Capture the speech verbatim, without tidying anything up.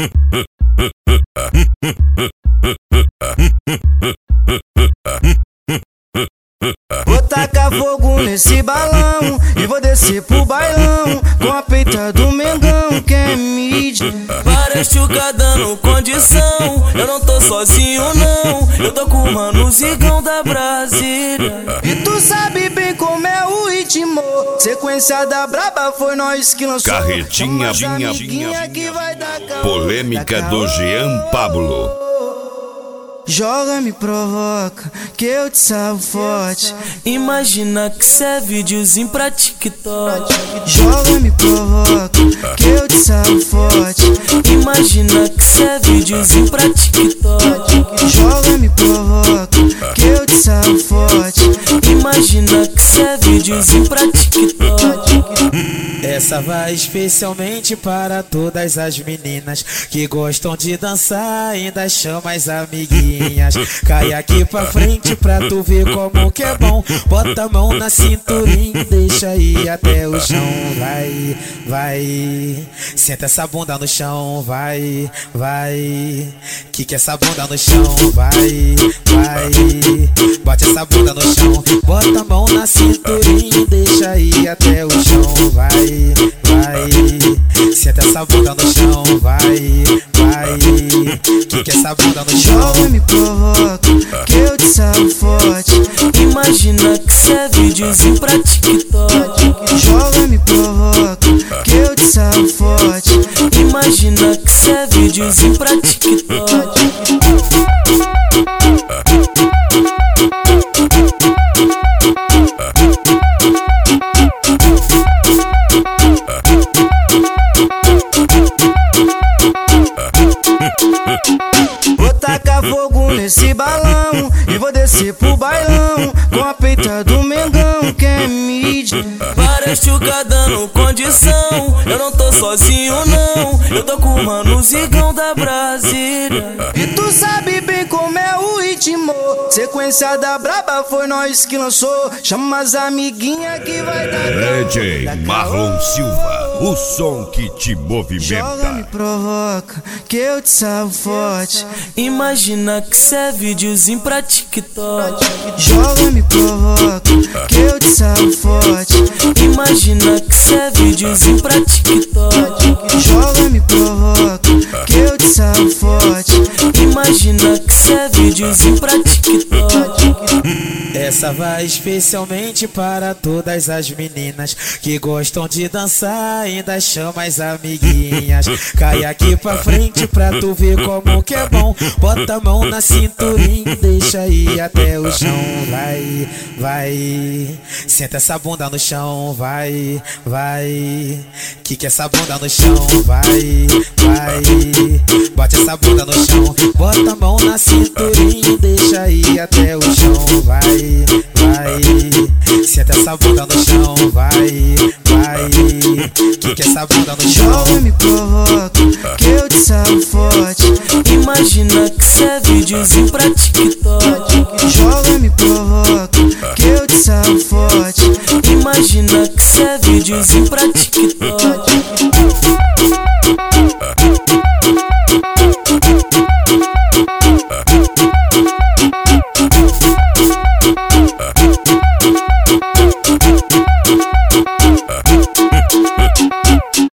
Vou tacar fogo nesse balão e vou descer pro bailão com a peita do Mengão, que é mídia. Várias chucas dando condição, eu não tô sozinho não, eu tô com o mano Zigão da Brasília. E tu sabe bem como é o ritmo, sequência da braba foi nós que lançou. Carretinha, vinha, vinha, que vai dar calor, polêmica do Jean Pablo. Joga, me provoca, que eu te salvo forte. Imagina que cê é videozinho pra TikTok. Joga, me provoca, que eu te salvo forte. Imagina que cê é videozinho pra TikTok. Joga, me provoca, que eu te salvo forte. Imagina que cê é videozinho pra TikTok. Essa vai especialmente para todas as meninas que gostam de dançar, ainda chama as amiguinhas. Cai aqui pra frente pra tu ver como que é bom. Bota a mão na cinturinha, deixa ir até o chão. Vai, vai, senta essa bunda no chão. Vai, vai, quica essa bunda no chão. Vai, vai, bate essa bunda no chão. Bota a mão na cinturinha, deixa ir até o chão. Vai, vai, senta essa bunda no chão. Vai, vai, quica essa bunda no chão. Joga, me provoca, que eu te salvo forte. Imagina que cê é videozinho pra TikTok. Joga, me provoca, que eu te salvo forte. Imagina que cê é videozinho pra TikTok. Vou tacar fogo nesse balão e vou descer pro bailão com a peita do Mengão, que é mídia. Várias chucas dando condição, eu não tô sozinho não, eu tô com o mano Zigão da Brasília. E tu sabe bem como é o ritmo, sequência da braba foi nós que lançou. Chama as amiguinhas que vai dar calor. D J Marlon Silva, o som que te Joga, me movimenta. provoca, que eu te salvo forte. Imagina que cê é videozinho pra TikTok. Joga, me provoca, que eu te salvo forte. Imagina que cê é videozinho pra TikTok. Joga, me provoca, que eu te salvo forte. Imagina que cê é videozinho pra TikTok. Essa vai especialmente para todas as meninas que gostam de dançar, ainda chama as amiguinhas. Cai aqui pra frente pra tu ver como que é bom. Bota a mão na cinturinha, deixa ir até o chão. Vai, vai, senta essa bunda no chão. Vai, vai, quica essa bunda no chão. Vai, vai, bate essa bunda no chão. Bota a mão na cinturinha, deixa ir até o chão. Vai, vai, senta essa bunda no chão. Vai, vai, quica essa bunda no chão. Joga, me provoca, que eu te salvo forte. Imagina que cê é videozinho pra TikTok. Joga, me provoca, que eu te salvo forte. Imagina que cê é videozinho pra TikTok.